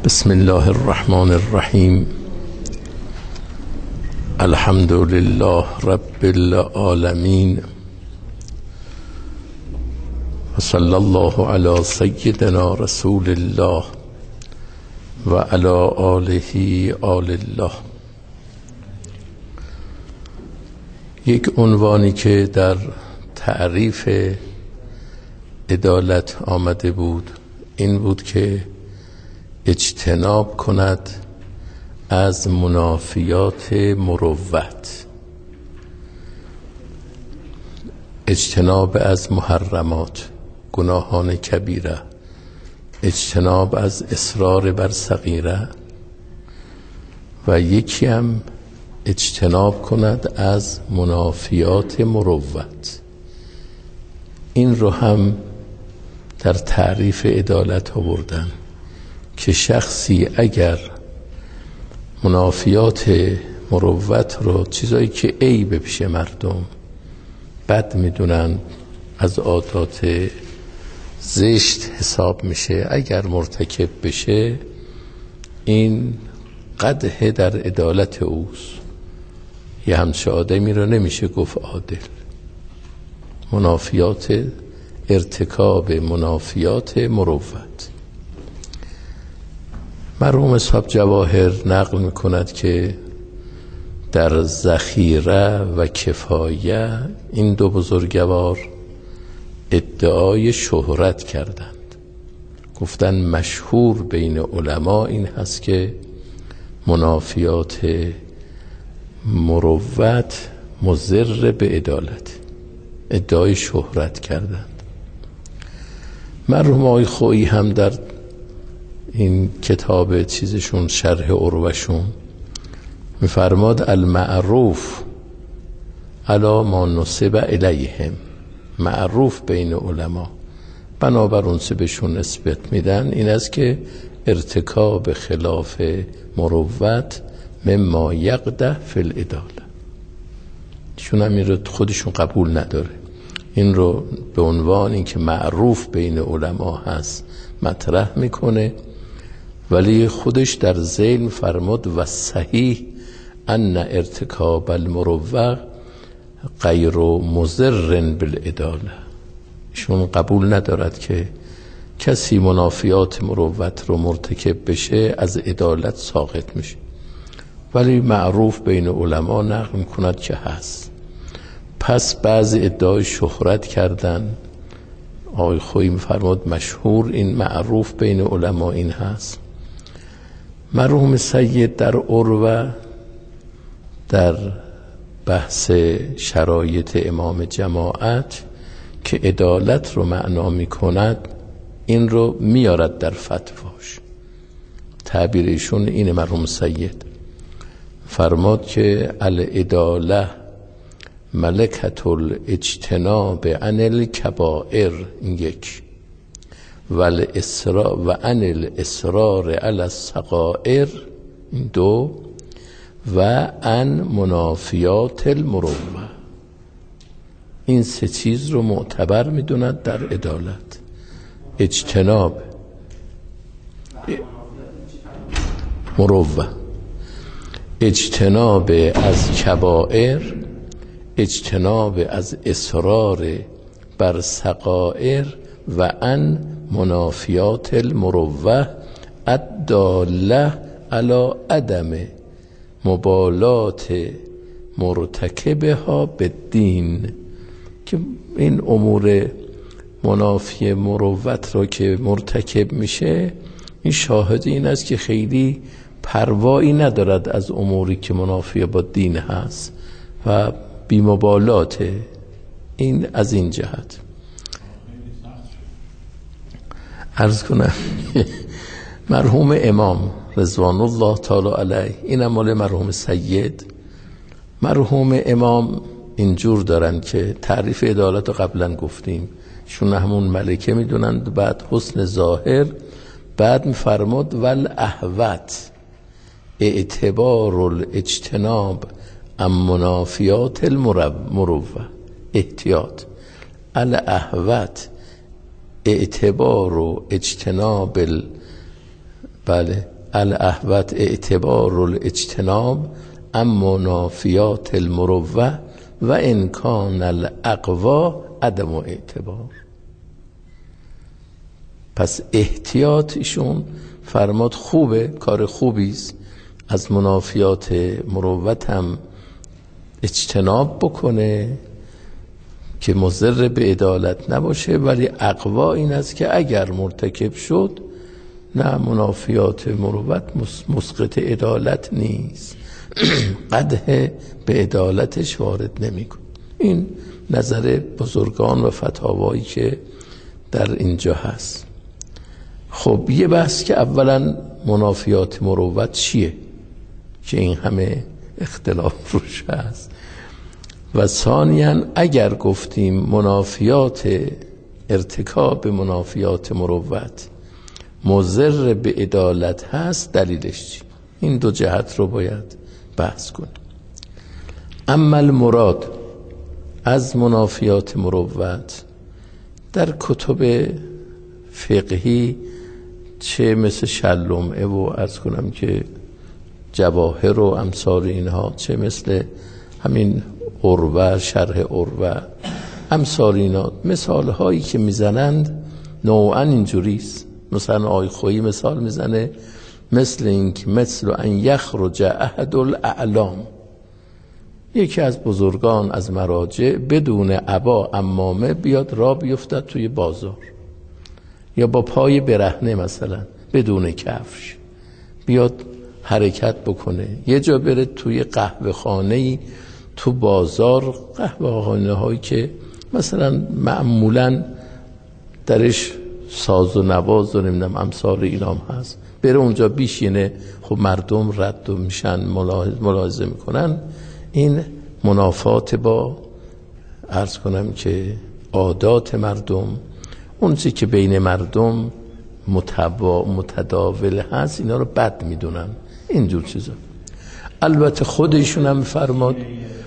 بسم الله الرحمن الرحیم. الحمد لله رب العالمین و صلی الله علی سیدنا رسول الله و علی آله آل الله. یک عنوانی که در تعریف عدالت آمده بود این بود که اجتناب کند از منافیات مروت، اجتناب از محرمات، گناهان کبیره، اجتناب از اصرار بر صغیره و یکی هم اجتناب کند از منافیات مروت. این رو هم در تعریف عدالت آوردن که شخصی اگر منافیات مروت رو، چیزایی که عیب پیش مردم بد میدونن، از عادات زشت حساب میشه، اگر مرتکب بشه این قدح در عدالت اوست. یه همچه آدمی رو نمیشه گفت عادل. منافیات، ارتکاب منافیات مروت. مرحوم صاحب جواهر نقل میکند که در ذخیره و کفایه این دو بزرگوار ادعای شهرت کردند. گفتن مشهور بین علما این هست که منافیات مروت مضر به عدالت. ادعای شهرت کردند. مرحوم آقای خویی هم در این کتاب چیزشون شرح عروهشون میفرماد المعروف علی ما نسب الیهم، معروف بین علما بنابر اون چه بهشون نسبت میدن این است که ارتکاب خلاف مروت مما یقدح فی العداله. چون همین رو خودشون قبول نداره، این رو به عنوان این که معروف بین علما هست مطرح میکنه، ولی خودش در ذیل فرمود و صحیح ان ارتکاب المروت غیر مضر بالعداله. ایشون قبول ندارد که کسی منافیات مروت رو مرتکب بشه از عدالت ساقط میشه، ولی معروف بین علما نقل میکند که هست. پس بعضی ادعای شهرت کردن. آقای خویی میفرماد مشهور، این معروف بین علما این هست. مرحوم سید در عروه در بحث شرایط امام جماعت که عدالت رو معنا میکند این رو میارد در فتواش. تعبیر ایشون اینه. مرحوم سید فرماد که العداله ملکت الاجتناب عن الکبائر، این یک، و عن الاصرار علی الصغائر، این دو، و عن منافیات المروه. این سه چیز رو معتبر میدوند در عدالت. اجتناب مروه، اجتناب از کبائر، اجتناب از اصرار بر صغائر، و ان منافیات المروه الداله علی عدم مبالات مرتکبها بالدین. که این امور منافی مروت رو که مرتکب میشه، این شاهد این است که خیلی پروایی ندارد از اموری که منافی با دین هست و بی‌مبالاته. این از این جهت عرض کنم. مرحوم امام رضوان الله تعالی علیه، این مال مرحوم سید. مرحوم امام اینجور دارن که تعریف عدالت رو قبلا گفتیم، شون همون ملکه میدونند، بعد حسن ظاهر، بعد میفرماد والاحوت اعتبار الاجتناب ام منافیات المروه. احتیاط. الاحوت اعتبار و اجتناب بله الاحوط اعتبار الاجتناب اما نافیات المروه و ان کان الاقوا عدم اعتبار. پس احتیاط ایشون فرماد خوبه، کار خوبیست، از منافیات مروت هم اجتناب بکنه که مضر به عدالت نباشه، ولی اقوا این است که اگر مرتکب شد نه منافیات مروت مسقط عدالت نیست، قدح به عدالتش وارد نمیکن. این نظر بزرگان و فتاوایی که در اینجا هست. خب یه بحث که اولا منافیات مروت چیه که این همه اختلاف روش هست، و ثانیاً اگر گفتیم منافیات ارتکاب منافیات مروت مضر به عدالت هست دلیلش چی؟ این دو جهت رو باید بحث کنیم. اما المراد از منافیات مروت در کتب فقهی چه مثل شلمعه و عرض کنم که جواهر و امثال اینها، چه مثل همین عروه، شرح عروه، امثال اینا، مثال هایی که میزنند نوعا اینجوریست. مثلا آقای خویی مثال میزنه مثل این که مثل ان یخرج احد الاعلام، یکی از بزرگان از مراجع بدون عبا عمامه بیاد راه بیفتد توی بازار، یا با پای برهنه مثلا بدون کفش بیاد حرکت بکنه، یه جا بره توی قهوه خانه‌ای تو بازار، قهوه خانه هایی که مثلا معمولا درش ساز و نواز و نمیدونم امثال اینام هست، بره اونجا بیشینه، خب مردم رد و میشن، ملاحظه میکنن. این منافات با عرض کنم که عادات مردم، اون چیزی که بین مردم متداول هست، اینا رو بد میدونن، اینجور چیزا. البته خود ایشون هم میفرماد،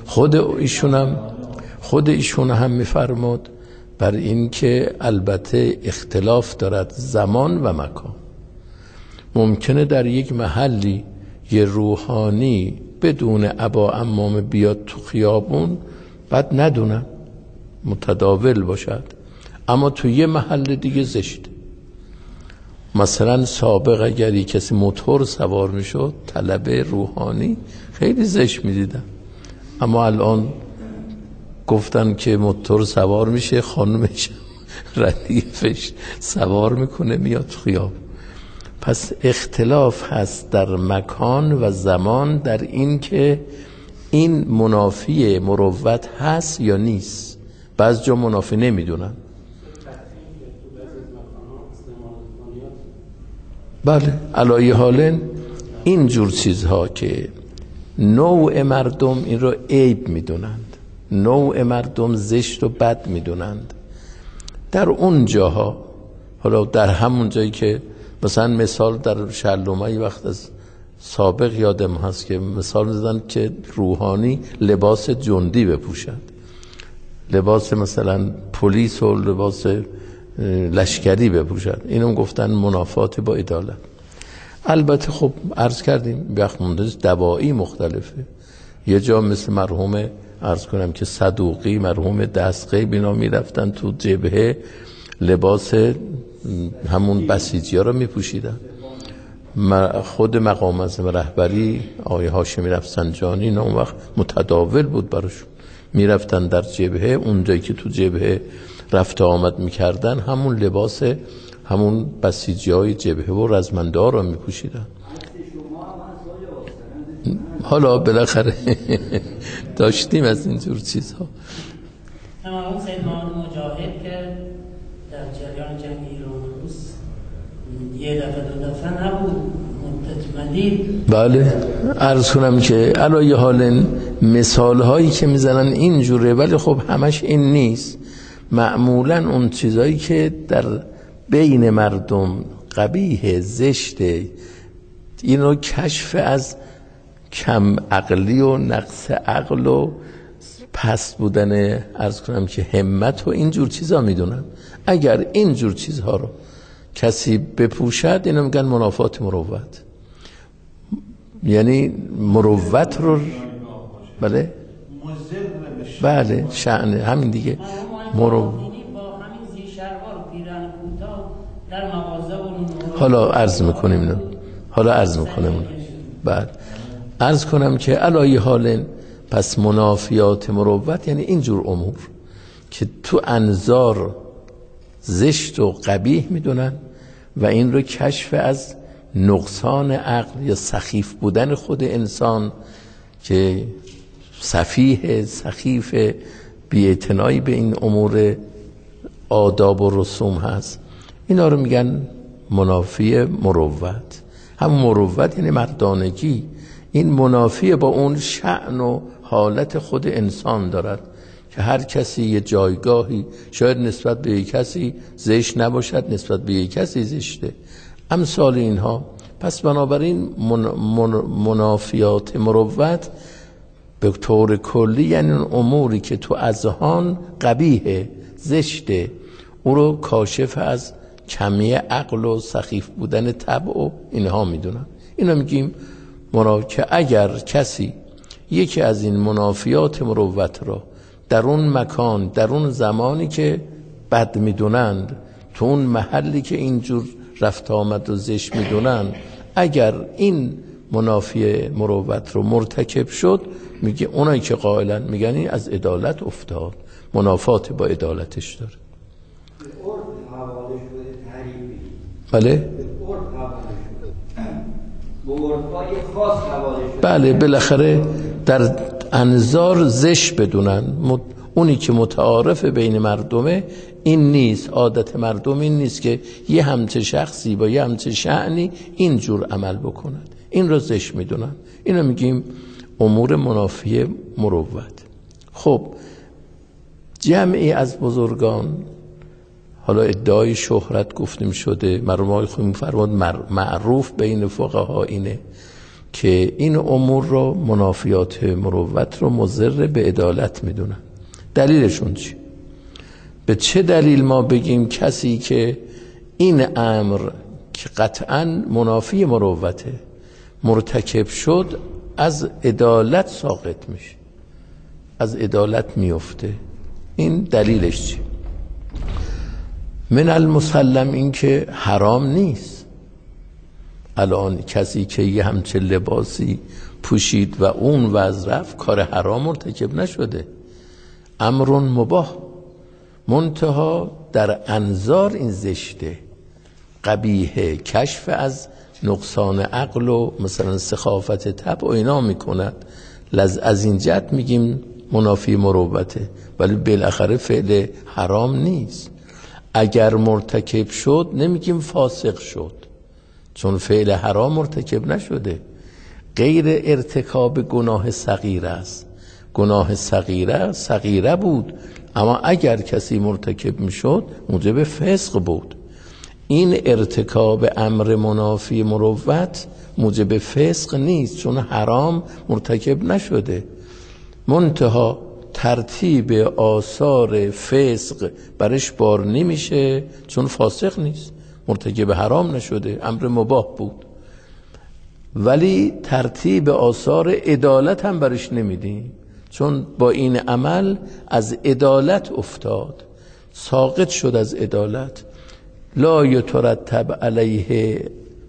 خود ایشون هم میفرماد بر این که البته اختلاف دارد زمان و مکان. ممکنه در یک محلی یه روحانی بدون عبا عمامه بیاد تو خیابون، بعد ندونم، متداول باشد، اما تو یه محل دیگه زشت. مثلا سابق اگر کسی موتور سوار میشد، طلبه روحانی، خیلی زشت میدیدن، اما الان گفتن که موتور سوار میشه، خانومش ردیفش سوار میکنه میاد خیاب. پس اختلاف هست در مکان و زمان در این که این منافی مروت هست یا نیست. بعض جا منافی نمیدونن. بله، علایه حالن این جور چیزها که نوع مردم این رو عیب میدونند، نوع مردم زشت و بد میدونند، در اون جاها، حالا در همون جایی که مثلا مثال در شلومه وقت از سابق یادم هست که مثال میزدن که روحانی لباس جندی بپوشد، لباس مثلا پلیس و لباس لشکری بپوشد، اینو گفتن منافات با عدالت. البته خب عرض کردیم وقت مونده دوایی مختلفه. یه جا مثل مرحوم عرض کنم که صدوقی، مرحوم دستقی، بینا میرفتن تو جبهه لباس همون بسیجی ها رو میپوشیدن. خود مقام اعظم رهبری آقای هاشمی رفسنجانی اینا اون وقت متداول بود براشون، میرفتن در جبهه، اونجایی که تو جبهه رفت آمد میکردن همون لباس همون بسیجی های جبهه و رزمنده ها رو میپوشیدن. حالا بالاخره داشتیم از اینجور چیزها. اما سید محمد مجاهد که در جریان جنگ ایران و روس یه دفعه دو دفعه نبود، مدت مدید. بله، عرض کنم که علایه حال مثال هایی که میزنن اینجوره، ولی خب همش این نیست. معمولا اون چیزایی که در بین مردم قبیح، زشته، اینو کشف از کم عقلی و نقص عقل و پست بودن عرض کنم که همت و اینجور چیزا میدونن. اگر اینجور چیزها رو کسی بپوشد اینو میگن منافات مروت. یعنی مروت رو بله شأن همین دیگه با همین زیرشلوار و پیراهن کوتاه در مغازه و حالا عرض میکنیم بعد عرض کنم که علای حال پس منافیات مروت یعنی اینجور امور که تو انظار زشت و قبیح میدونن و این رو کشف از نقصان عقل یا سخیف بودن خود انسان که سفیه سخیف بی‌اعتنایی به این امور آداب و رسوم هست، اینا رو میگن منافی مروت. هم مروت یعنی مردانگی، این منافی با اون شأن و حالت خود انسان دارد که هر کسی یه جایگاهی شاید نسبت به یک کسی زشت نباشد، نسبت به یک کسی زشته، امثال اینها. پس بنابراین منافیات مروت به طور کلی یعنی اون اموری که تو اذهان قبیحه زشته، او رو کاشف از کمی عقل و سخیف بودن طبع و اینها میدونن. اینا میگیم که اگر کسی یکی از این منافیات مروت را در اون مکان در اون زمانی که بد میدونند، تو اون محلی که اینجور رفت آمد و زشت میدونن، اگر این منافی مروت رو مرتکب شد، میگه اونایی که قائلن میگن این از عدالت افتاد، منافات با عدالتش داره. بله بله بالاخره در انظار زشت بدونن. اونی که متعارف بین مردمه این نیست، عادت مردم این نیست که یه همچه شخصی با یه همچه شأنی اینجور عمل بکنند، این رو زشت میدونن. اینو میگیم امور منافی مروت. خب جمعی از بزرگان، حالا ادعای شهرت گفتیم شده، مرحوم خودمون فرمود معروف بین فقها اینه که این امور رو منافیات مروت رو مضر به عدالت میدونن. دلیلشون چی؟ به چه دلیل ما بگیم کسی که این امر که قطعاً منافی مروته مرتکب شد از عدالت ساقط میشه، از عدالت میفته؟ این دلیلش چی؟ من المسلم این که حرام نیست. الان کسی که یه همچه لباسی پوشید و اون وضع رفت، کار حرام مرتکب نشده، امر مباح، منتها در انظار این زشته قبیحه، کشف از نقصان عقل و مثلا سخافت طبع و اینا میکند، از این جهت میگیم منافی مروته، ولی بالاخره فعل حرام نیست. اگر مرتکب شد نمیگیم فاسق شد، چون فعل حرام مرتکب نشده، غیر ارتکاب گناه صغیر است. گناه صغیره بود، اما اگر کسی مرتکب میشد موجب فسق بود. این ارتکاب امر منافی مروت موجب فسق نیست، چون حرام مرتکب نشده، منتها ترتیب آثار فسق برش بار نمیشه، چون فاسق نیست، مرتکب حرام نشده، امر مباح بود. ولی ترتیب آثار عدالت هم برش نمیدیم، چون با این عمل از عدالت افتاد، ساقط شد از عدالت. لا یترتب علیه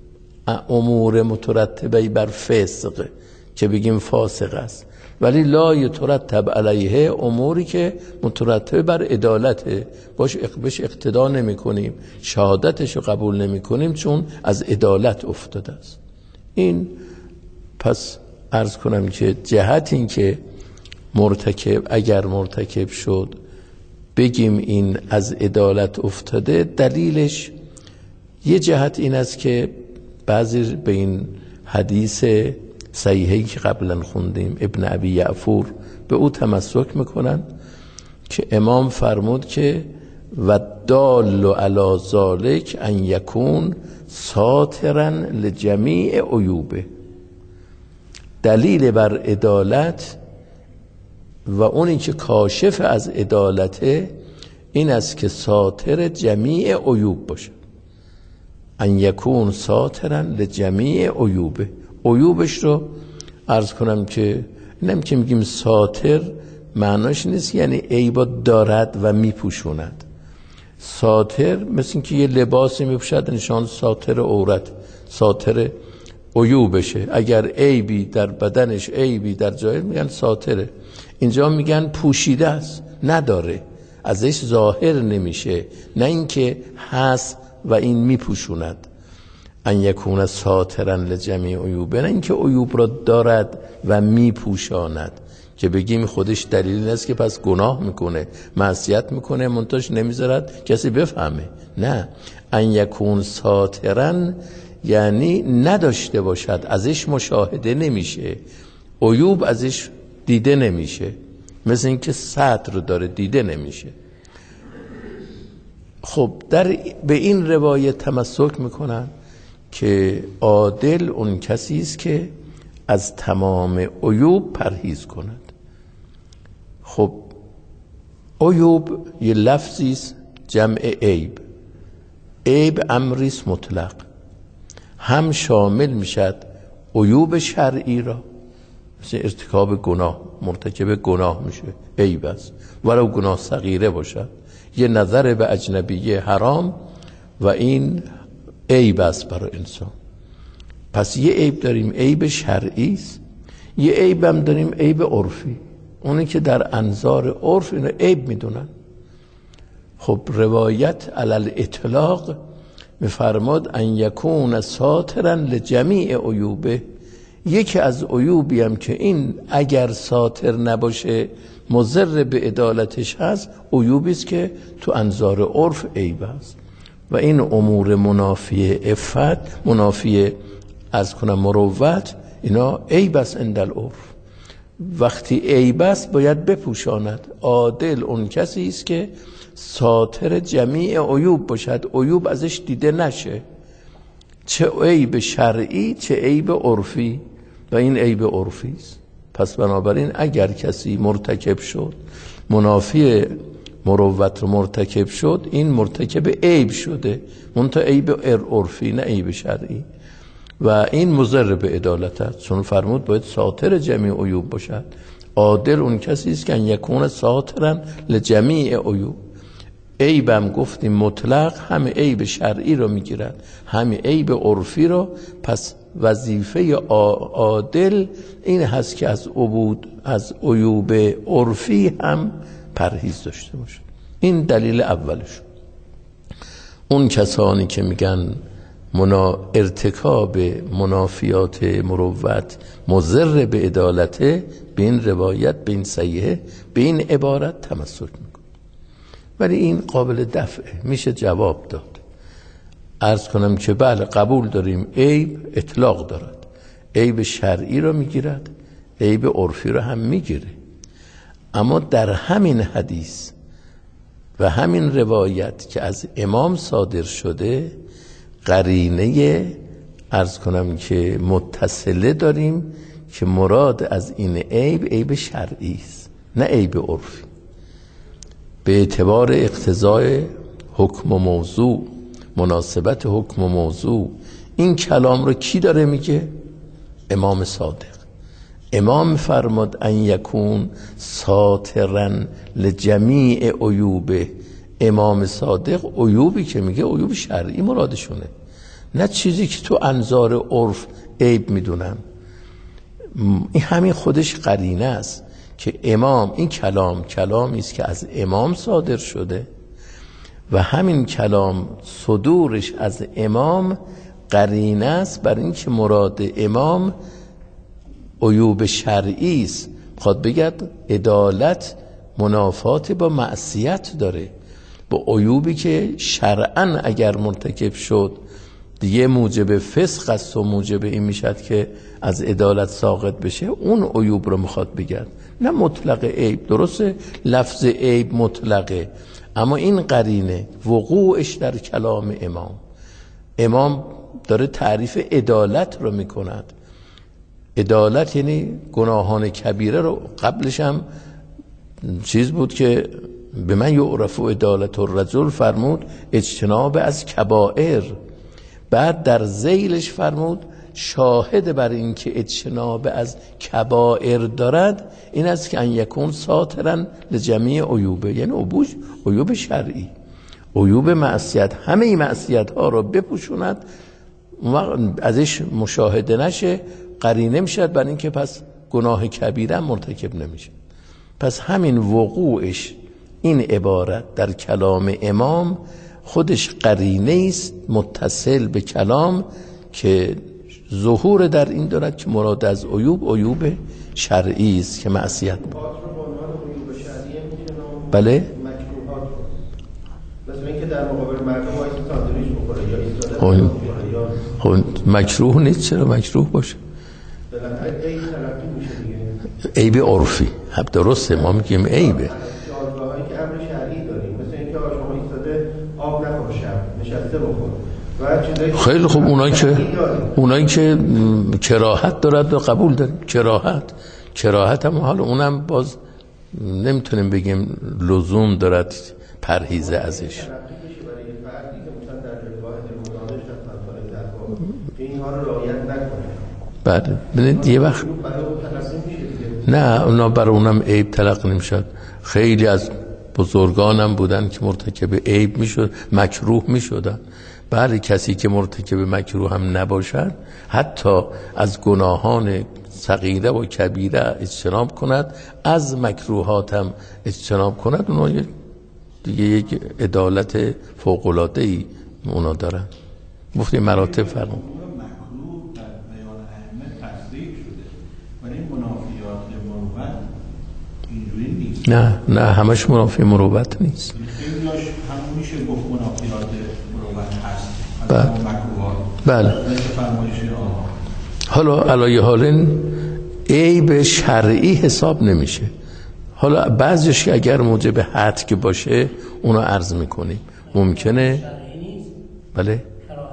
امور مترتبه بر فسق که بگیم فاسق است، ولی لا یترتب علیه اموری که مترتبه بر عدالته، بهش اقتدا نمی کنیم، شهادتش رو قبول نمی کنیم، چون از عدالت افتاده است. این پس عرض کنم که جهت این که اگر مرتکب شد بگیم این از عدالت افتاده، دلیلش یه جهت این است که بعضی به این حدیث صحیحی که قبلا خوندیم ابن ابی یعفور به او تمسک میکنن که امام فرمود که و دال علی ذالک ان یکون ساترا لجمیع عیوبه. دلیل بر عدالت و اونی که کاشف از عدالته این است که ساتر جمیع عیوب باشه. ان یکون ساترا لجمیع عیوبه، عیوبش رو عرض کنم که اینم که میگیم ساتر معناش نیست یعنی عیبا دارد و میپوشوند. ساتر مثل این که یه لباسی میپوشد نشان ساتر عورت، ساتر عیوبشه. اگر عیبی در بدنش، عیبی در جای، میگن ساتره. اینجا میگن پوشیده است، نداره، ازش ظاهر نمیشه، نه اینکه هست و این میپوشوند. ان یکون ساترا لجمیع عیوبه، نه اینکه عیوب را دارد و میپوشاند که بگیم خودش دلیل نیست که پس گناه میکنه، معصیت میکنه، منتاش نمیذارد کسی بفهمه. نه، ان یکون ساترا یعنی نداشته باشد، ازش مشاهده نمیشه، عیوب ازش دیده نمیشه، مثل اینکه ستر داره دیده نمیشه. خب به این روایت تمسک میکنن که عادل اون کسی است که از تمام عیوب پرهیز کند. خب عیوب یه لفظی است جمع عیب. عیب امری است مطلق، هم شامل میشد عیوب شرعی را، مثل ارتکاب گناه، مرتکب گناه میشه عیب است، ولو گناه صغیره باشد، یه نظر به اجنبیه حرام و این عیب است برای انسان. پس یه عیب داریم عیب شرعی است، یه عیب هم داریم عیب عرفی، اونی که در انظار عرف اینو عیب میدونن. خب روایت علل اطلاق میفرماد ان یکون ساترا لجمیع عیوبه، یکی از عیوبی هم که این اگر ساتر نباشه مضر به عدالتش هست، عیوبی است که تو انظار عرف عیب است و این امور منافی عفت، منافی از کنم مروت، اینا عیب است عند العرف. وقتی عیب است باید بپوشاند. عادل اون کسی است که ساتر جمیع عیوب باشد، عیوب ازش دیده نشه، چه عیب شرعی چه عیب عرفی، و این عیب عرفی است. پس بنابراین اگر کسی مرتکب شد، منافی مروت رو مرتکب شد، این مرتکب عیب شده، منتها عیب عرفی نه عیب شرعی، و این مضر به عدالت است، چون فرمود باید ساتر جمیع عیوب باشد. عادل اون کسی است که ان یکون ساترا لجمیع عیوب. عیبم گفتیم مطلق، هم عیب شرعی رو میگیرد هم عیب عرفی رو. پس وظیفه عادل این هست که از عیوب عرفی هم پرهیز داشته باشه. این دلیل اولش. اون کسانی که میگن ارتکاب منافیات مروت مضر به عدالته، به این روایت، به این صحیحه، به این عبارت تمسک میکنه. ولی این قابل دفعه، میشه جواب داد. عرض کنم که بله قبول داریم عیب اطلاق دارد، عیب شرعی رو میگیرد، عیب عرفی رو هم میگیره. اما در همین حدیث و همین روایت که از امام صادر شده، قرینه عرض کنم که متصله داریم که مراد از این عیب شرعی است نه عیب عرفی. به اعتبار اقتضای حکم و موضوع، مناسبت حکم و موضوع، این کلام رو کی داره میگه؟ امام صادق. امام فرمود ان یکون ساترا لجمیع عیوبه. امام صادق عیوبی که میگه عیوب شرعی مرادشونه، نه چیزی که تو انظار عرف عیب میدونن. این همین خودش قرینه است که امام، این کلامی است که از امام صادر شده و همین کلام صدورش از امام قرینه است بر این که مراد امام عیوب شرعی است. خواهد بگد عدالت منافات با معصیت داره، با عیوبی که شرعاً اگر مرتکب شد دیگه موجب فسق است و موجب این میشد که از عدالت ساقط بشه، اون عیوب رو میخواد بگد، نه مطلق عیب. درسته لفظ عیب مطلقه، اما این قرینه وقوعش در کلام امام داره تعریف عدالت رو میکند. عدالت یعنی گناهان کبیره رو، قبلش هم چیز بود که به من یعرف عدالت الرجل فرمود اجتناب از کبائر، بعد در ذیلش فرمود شاهد بر این که اجتناب از کبائر دارد این است که ان یکون ساترا لجمیع عیوبه، یعنی عیوب شرعی، عیوب معصیت، همه این معصیت ها رو بپوشوند، ازش مشاهده نشه، قرینه میشد بر این که پس گناه کبیره مرتکب نمیشه. پس همین وقوعش این عبارت در کلام امام خودش قرینه است متصل به کلام که ظهور در این دارد که مراد از عیوب شرعی است که معصیت. بله مثلا اینکه در مقابل مردم وایس ساندویچ بخوره یا ایستاده خب مکروه نیست، چرا مکروه باشه؟ بالاخره عیب تلقی میشه دیگه، عیب عرفی. هم درسته، ما میگیم عیبه. جایگاهایی که امر شرعی داریم، مثل اینکه شما ایستاده آب نخور، شب نشسته بخور و چیزایی. خیلی خوب، اونایی که کراهت دارد و قبول داریم. کراهت هم حالا اونم باز نمیتونیم بگیم لزوم دارد پرهیزه ازش. بله ببینید یه وقت نه اونا برای اونم عیب تلقی نمیشد. خیلی از بزرگانم بودن که مرتکب عیب میشد، مکروه میشدن. بله کسی که مرتکب مکروه هم نباشد حتی از گناهان صغیره و کبیره اجتناب کند، از مکروهات هم اجتناب کند، اونا دیگه یک عدالت فوق العاده ای اونا دارن. گفتیم مراتب فرق. مکروه در بیان ائمه تصریح شده ولی منافیات مروت اینجوری نیست. نه همش منافی مروت نیست. خیلیاش هم میشه گفت منافیات مروت هست. بله. حالا علی حال عیب شرعی حساب نمیشه. حالا بعضیش که اگر موجب حد باشه اونا عرض میکنیم ممکنه. بله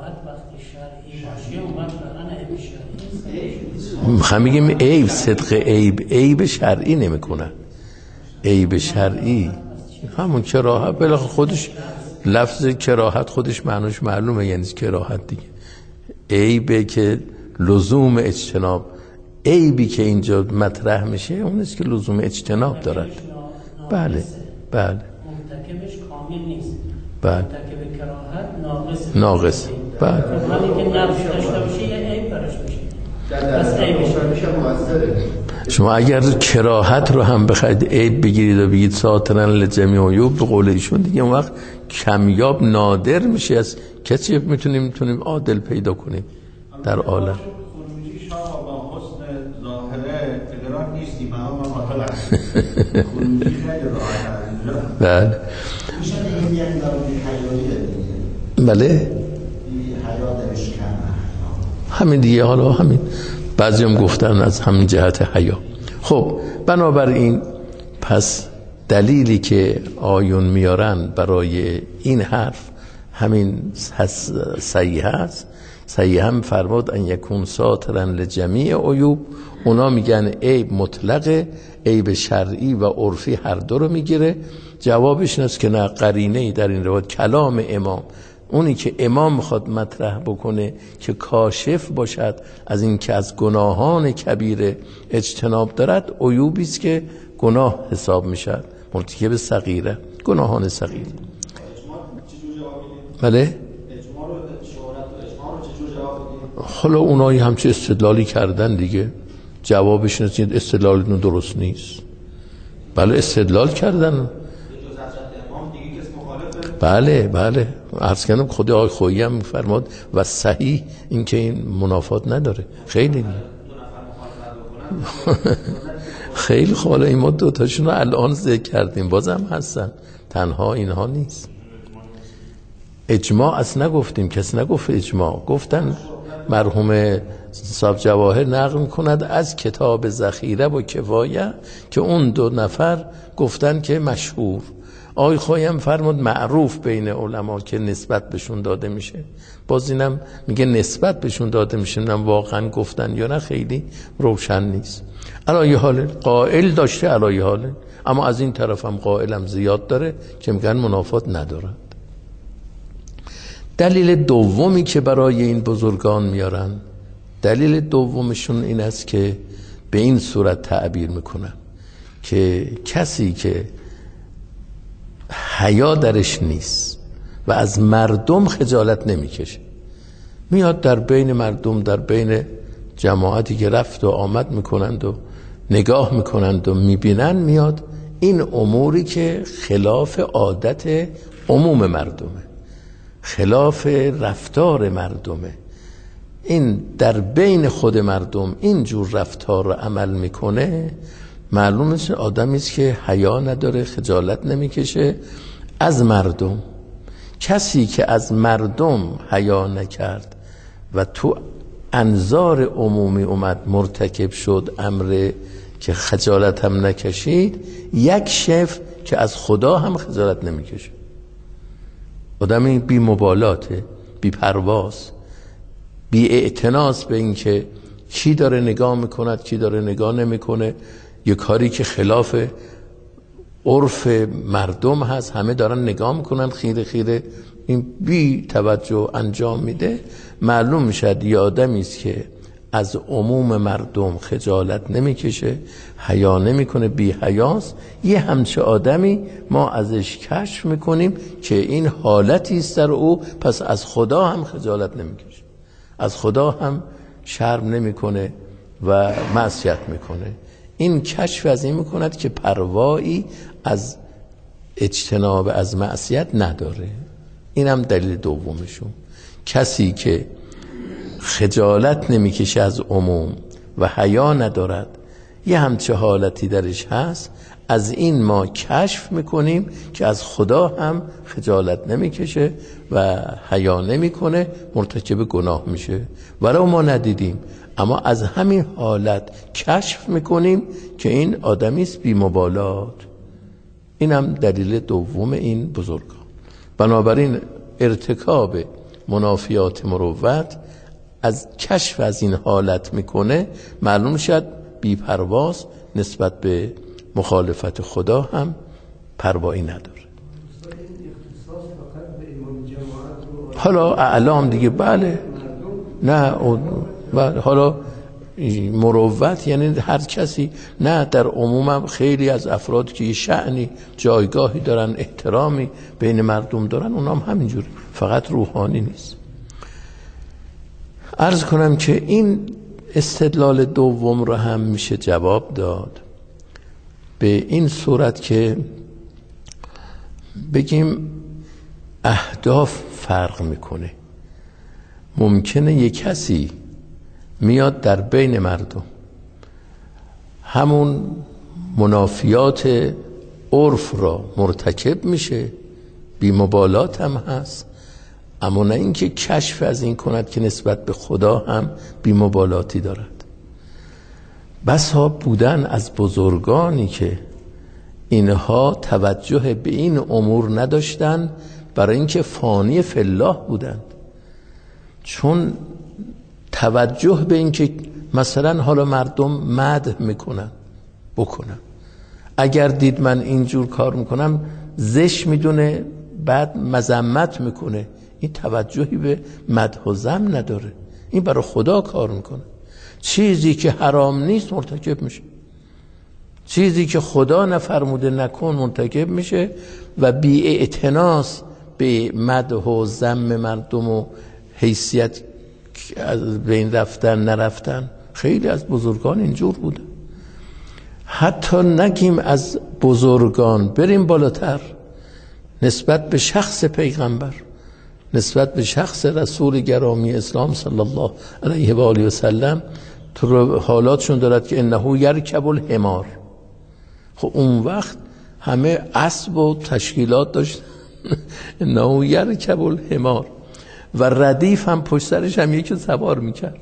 هم میگیم عیب صدق عیب شرعی نمیکنن. عیب شرعی همون کراهت، بله خودش لفظ کراهت خودش معنوش معلومه، یعنی کراهت دیگه. عیبه که لزوم اجتناب، عیبی که اینجا مطرح میشه اون است که لزوم اجتناب دارد. بله مرتکبش کامل نیست. بله مرتکب کراهت ناقص. بله همین که نفس داشته باشه یه عیب براش میشه. پس عیبش موثره. شما اگر کراهت رو هم بخواید عیب بگیرید و بگید ساترن لجمیع عیوب به قول ایشون، دیگه اون وقت کمیاب نادر میشه. از کسی میتونیم عادل پیدا کنیم در عالم. خروجی شاه با حسن ظاهره تگران نیستی، من مطال هست خروجی خیلی راحت. بله میشه این یک نوعی حیالیه. بله حیا درش کم همین دیگه. حالا همین بعضی هم گفتن از همین جهت حیا. خب بنابراین پس دلیلی که آیون میارن برای این حرف همین صحیح هست. صحیح هم فرمود ان یکون ساترا لجمیع عیوب. اونا میگن عیب مطلقه، عیب شرعی و عرفی هر دو رو میگیره. جوابش اینه که نه، قرینه‌ای در این روایت کلام امام، اونی که امام میخواد مطرح بکنه که کاشف باشد از این که از گناهان کبیره اجتناب دارد، عیوبی است که گناه حساب میشد، مرتکب صغیره، گناهان صغیر. بله حالا اونایی همچه استدلالی کردن دیگه، جوابش اینه استدلال درست نیست. بله استدلال کردن. بله عرض کردم خود آقای خویی هم فرمود و صحیح این که این منافات نداره. خیلی خیلی خاله این ما دوتاشون رو الان ذکر کردیم، بازم هستن، تنها اینها نیست. اجماع اصلا نگفتیم، کسی نگفت اجماع. گفتن مرحوم صاحب جواهر نقل میکند از کتاب ذخیره و کفایه که اون دو نفر گفتن که مشهور. آقای خویی هم فرمود معروف بین علما که نسبت بهشون داده میشه. باز اینم میگه نسبت بهشون داده میشه، اینم واقعا گفتن یا نه خیلی روشن نیست. علای حال قائل داشته، علای حال، اما از این طرف هم قائلم زیاد داره که میگن منافات ندارد. دلیل دومی که برای این بزرگان میارن دلیل دومشون این است که به این صورت تعبیر میکنم که کسی که حیا درش نیست و از مردم خجالت نمیکشه، میاد در بین مردم، در بین جماعتی که رفت و آمد میکنند و نگاه میکنند و میبینن، میاد این اموری که خلاف عادت عموم مردمه، خلاف رفتار مردمه، این در بین خود مردم این جور رفتار رو عمل میکنه، معلوم میشه آدمی است که حیا نداره، خجالت نمیکشه از مردم. کسی که از مردم حیا نکرد و تو انظار عمومی اومد مرتکب شد امر که خجالت هم نکشید، یک شف که از خدا هم خجالت نمیکشه. آدمی بی مبالاته، بی پرواز، بی اعتناس به این که کی داره نگاه میکند کی داره نگاه نمیکنه، یه کاری که خلاف عرف مردم هست، همه دارن نگاه میکنن خیره خیره، این بی توجه انجام میده. معلوم میشد یه آدمی است که از عموم مردم خجالت نمیکشه، حیا نمیکنه، بی حیاست. یه همچه آدمی ما ازش کشف میکنیم که این حالتی است در او، پس از خدا هم خجالت نمیکشه، از خدا هم شرم نمیکنه و معصیت میکنه. این کشف از این میکند که پروایی از اجتناب از معصیت نداره. این هم دلیل دومشون. کسی که خجالت نمیکشه از عموم و حیا ندارد، یه همچه حالتی درش هست، از این ما کشف میکنیم که از خدا هم خجالت نمیکشه و حیا نمیکنه، مرتکب گناه میشه. ولو ما ندیدیم، اما از همین حالت کشف میکنیم که این آدمی است بی مبالات. این هم دلیل دوم این بزرگان. بنابراین ارتکاب منافیات مروت از کشف از این حالت میکنه، معلوم شد بی پرواز نسبت به مخالفت خدا هم پروایی نداره. حالا اعلام دیگه بله، نه حالا مروت یعنی هر کسی، نه در عموم خیلی از افراد که یه شأنی جایگاهی دارن، احترامی بین مردم دارن، اونام همینجور، فقط روحانی نیست. عرض کنم که این استدلال دوم رو هم میشه جواب داد به این صورت که بگیم اهداف فرق میکنه. ممکنه یک کسی میاد در بین مردم همون منافیات عرف را مرتکب میشه، بی مبالات هم هست، اما نه اینکه کشف از این کند که نسبت به خدا هم بی مبالاتی دارد. بسا بودن از بزرگانی که اینها توجه به این امور نداشتند، برای اینکه فانی فی الله بودند. چون توجه به این که مثلا حالا مردم مدح میکنن بکنن، اگر دید من اینجور کار میکنم زشت میدونه، بعد مذمت میکنه، این توجهی به مدح و ذم نداره، این برای خدا کار میکنه. چیزی که حرام نیست مرتکب میشه، چیزی که خدا نفرموده نکن مرتکب میشه و بی اعتناس به مدح و ذم مردم و حیثیت از بین رفتن نرفتن. خیلی از بزرگان اینجور بوده. حتی نگیم از بزرگان، بریم بالاتر، نسبت به شخص پیغمبر، نسبت به شخص رسول گرامی اسلام صلی الله علیه و آله و سلم، تو حالاتشون دارد که انه یرکب الحمار. خب اون وقت همه اسب و تشکیلات داشت انه یرکب الحمار، و ردیف هم پشت سرش هم یکی سوار میکرد.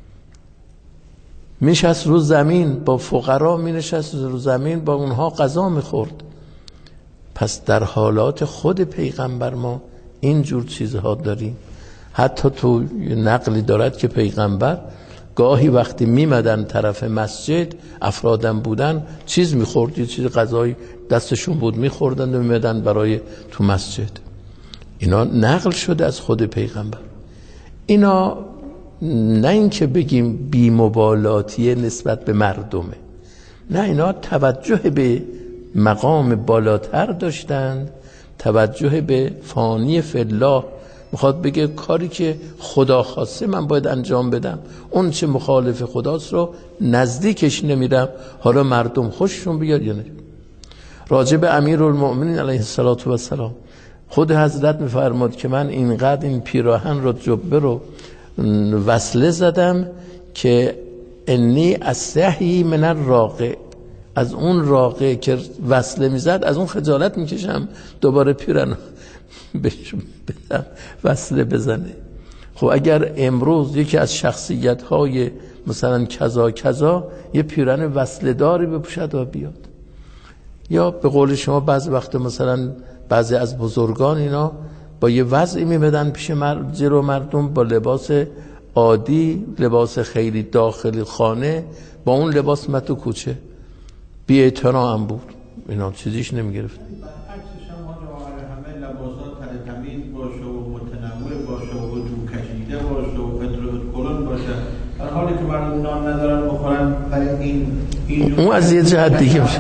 میشست رو زمین با فقرا، مینشست رو زمین با اونها غذا میخورد. پس در حالات خود پیغمبر ما اینجور چیزها داریم. حتی تو نقلی دارد که پیغمبر گاهی وقتی میمدن طرف مسجد، افرادم بودن، چیز میخورد، یه چیز غذایی دستشون بود میخوردن و میمدن برای تو مسجد. اینا نقل شده از خود پیغمبر. اینا نه اینکه بگیم بی‌مبالاتی نسبت به مردمه، نه، اینا توجه به مقام بالاتر داشتند، توجه به فانی فی الله. میخواد بگه کاری که خدا خواسته من باید انجام بدم، اون چه مخالف خداست رو نزدیکش نمیرم، حالا مردم خوششون بیاد یا نه. راجع به امیرالمؤمنین علیه السلام خود حضرت میفرماد که من اینقدر این پیراهن رو جبه رو وصله زدم که انی استحیی من الراقع، از اون راقع که وصله میزد از اون خجالت میکشم دوباره پیراهن بهش بدم وصله بزنه. خب اگر امروز یکی از شخصیت‌های مثلا کذا یه پیراهن وصله داری بپوشد و بیاد، یا به قول شما بعضی وقت مثلا بعضی از بزرگان اینا با یه وضعی میبدن پیش جلو مردم با لباس عادی، لباس خیلی داخلی خانه، با اون لباس مت و کوچه، بی اعتنا هم بود، اینا چیزیش نمیگرفت. عکسش هم همه لباسات تمیز باشه و متنوع باشه و تو کشیده باشه و کلون باشه، در حالی که مردم نان ندارن بخورن، برای این اون از یه جهت دیگه میشه،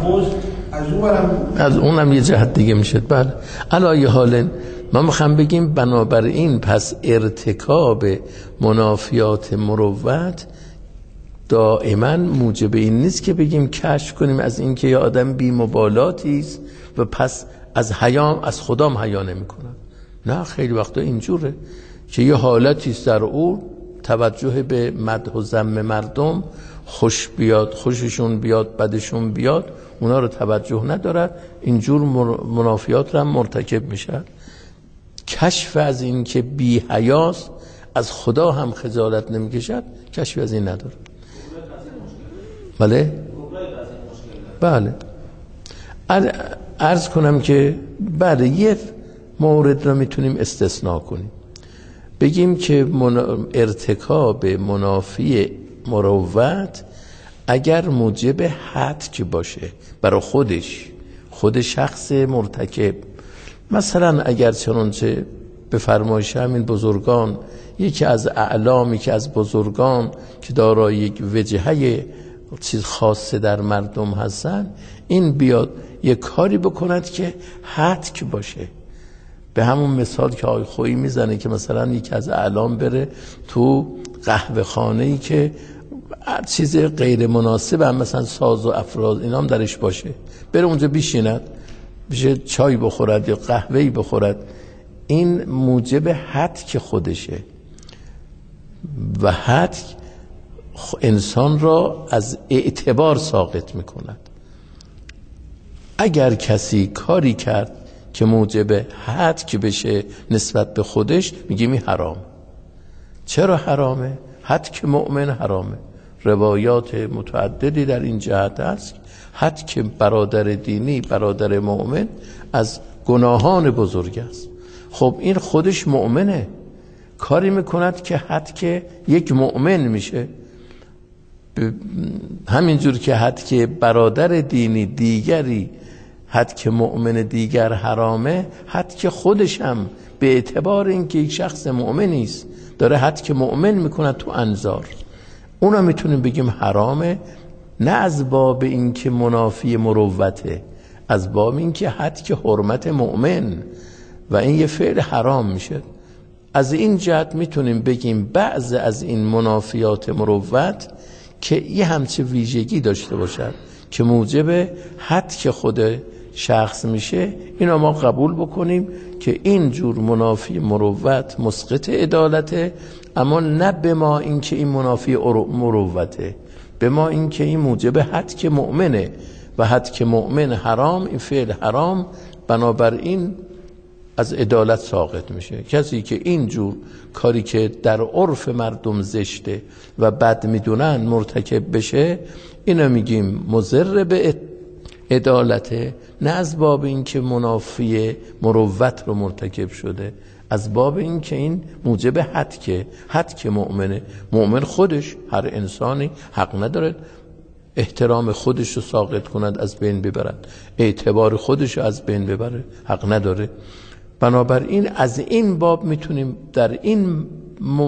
از اونم یه جهت دیگه میشه. بله علایه حال ما میخوام بگیم بنابراین پس ارتکاب منافیات مروت دائما موجب این نیست که بگیم کشف کنیم از این که یه آدم بی مبالاتی است و پس از حیام از خدام حیا نمیکنه. نه، خیلی وقتا اینجوره که یه حالتی است در او توجه به مدح و ذم مردم خوش بیاد، خوششون بیاد، بدشون بیاد، اونا رو توجه ندارد، اینجور منافیات رو هم مرتکب میشه. کشف از این که بی حیاست از خدا هم خجالت نمیکشد، کشف از این نداره. بله عرض کنم که بله یه مورد رو میتونیم استثناء کنیم، بگیم که ارتکاب منافی مروت اگر موجب هتک باشه برای خود شخص مرتکب، مثلا اگر چنانچه به فرمایش همین بزرگان یکی از اعلامی که از بزرگان که دارای یک وجهه چیز خاصه در مردم هستن، این بیاد یک کاری بکند که هتک باشه، به همون مثال که آقای خویی میزنه که مثلا یکی از اعلام بره تو قهوه خانه‌ای که چیز غیر مناسب هم مثلا ساز و افراز اینا هم درش باشه، بره اونجا بشیند بشه چای بخورد یا قهوه‌ای بخورد، این موجب هتک خودشه و هتک انسان را از اعتبار ساقط میکند. اگر کسی کاری کرد که موجب هتک بشه نسبت به خودش، میگیم این حرام. چرا حرامه؟ هتک مؤمن حرامه، روایات متعددی در این جهت است. هتک برادر دینی، برادر مؤمن از گناهان بزرگ است. خب این خودش مؤمنه، کاری میکند که هتک یک مؤمن میشه، همینجور که هتک برادر دینی دیگری، هتک مؤمن دیگر حرامه، هتک خودش هم به اعتبار اینکه یک شخص مؤمنی است داره هتک مؤمن میکنه تو انظار، اونا میتونیم بگیم حرامه، نه از باب اینکه منافی مروته، از باب اینکه هتک حرمت مؤمن و این یه فعل حرام میشه. از این جهت میتونیم بگیم بعض از این منافیات مروت که یه همچه ویژگی داشته باشد که موجب هتک خود شخص میشه، اینا ما قبول بکنیم که این جور منافی مروت مسقط عدالته، اما نه به ما این که این منافی مروته، به ما این که این موجب هتک مؤمنه و هتک مؤمن حرام، این فعل حرام، بنابراین از عدالت ساقط میشه. کسی که اینجور کاری که در عرف مردم زشته و بد میدونن مرتکب بشه، اینا میگیم مضر به عدالته، نه از باب این که منافی مروت رو مرتکب شده، از باب این که این موجب هتک مؤمنه. مؤمن خودش، هر انسانی حق نداره احترام خودش رو ساقط کند، از بین ببرد، اعتبار خودش رو از بین ببره، حق نداره. بنابراین از این باب میتونیم در این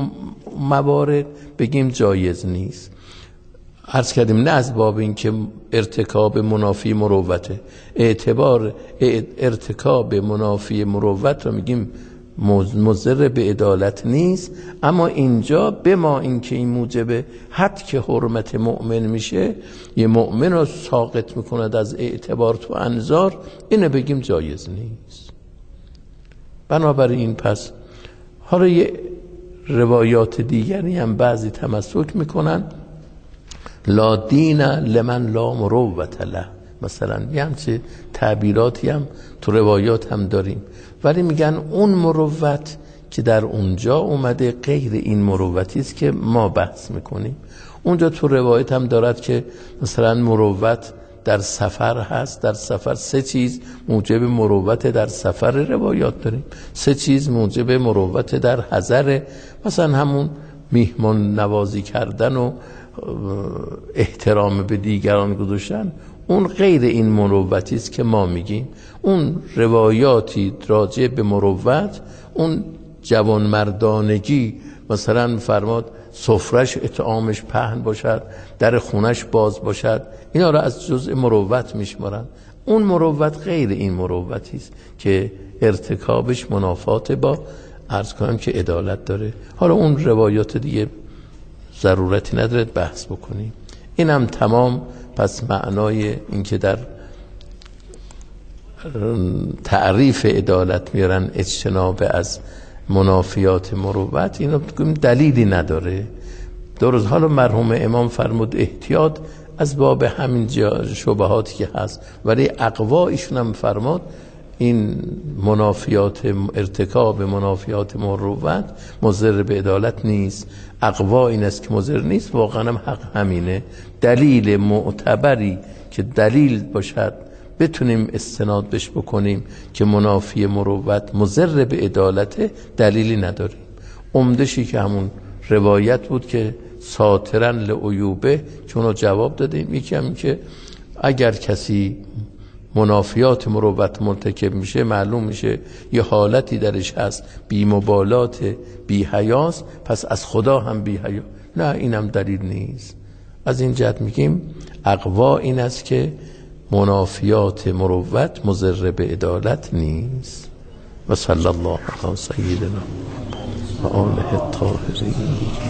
موارد بگیم جایز نیست. عرض کردیم نه از باب این که ارتکاب منافی مروته، اعتبار ارتکاب منافی مروت رو میگیم مضر به عدالت نیست، اما اینجا به ما این که این موجب حد که حرمت مؤمن میشه، یه مؤمن رو ساقط میکند از اعتبار تو انظار، اینه بگیم جایز نیست. بنابراین پس حالا یه روایات دیگری هم بعضی تمسک میکنن، لا دین لمن لا مروت له، مثلا یه همچه تعبیراتی هم تو روایات هم داریم، ولی میگن اون مروت که در اونجا اومده غیر این مروتی است که ما بحث میکنیم. اونجا تو روایت هم دارد که مثلا مروت در سفر هست، در سفر 3 چیز موجب مروت در سفر روایات داریم، 3 چیز موجب مروت در حضر، مثلا همون میهمان نوازی کردن و احترام به دیگران گذاشتن، اون غیر این مروتی است که ما میگیم. اون روایاتی راجع به مروت، اون جوانمردانگی، مثلا فرماد سفرش اطعامش پهن باشد، در خونش باز باشد، اینا را از جزء مروت میشمارن. اون مروت غیر این مروتی است که ارتکابش منافات با عرض کنم که عدالت داره. حالا اون روایات دیگه ضرورتی نداره بحث بکنیم. اینم تمام. پس معنای این که در تعریف عدالت میارن اجتناب از منافیات مروت، اینو دلیلی نداره. درست. حالا مرحوم امام فرمود احتیاط از باب همین شبهاتی که هست، ولی اقوا ایشون هم فرمود این منافیات، ارتکاب منافیات مروت مضر به عدالت نیست. اقوا این است که مضر نیست، واقعا هم حق همینه. دلیل معتبری که دلیل باشد بتونیم استناد بش بکنیم که منافی مروت مضر به عدالت، دلیلی نداریم. عمدشی که همون روایت بود که ساترن لعیوبه، چون جواب دادیم. یکی هم که اگر کسی منافیات مروت مرتکب میشه، معلوم میشه یه حالتی درش هست بی مبالات، بی حیاست، پس از خدا هم بی حیا. نه، اینم دلیل نیست. از این جهت میگیم اقوا این است که منافیات مروت مضر به عدالت نیست. و صلی الله علی سیدنا و آله الطاهرین.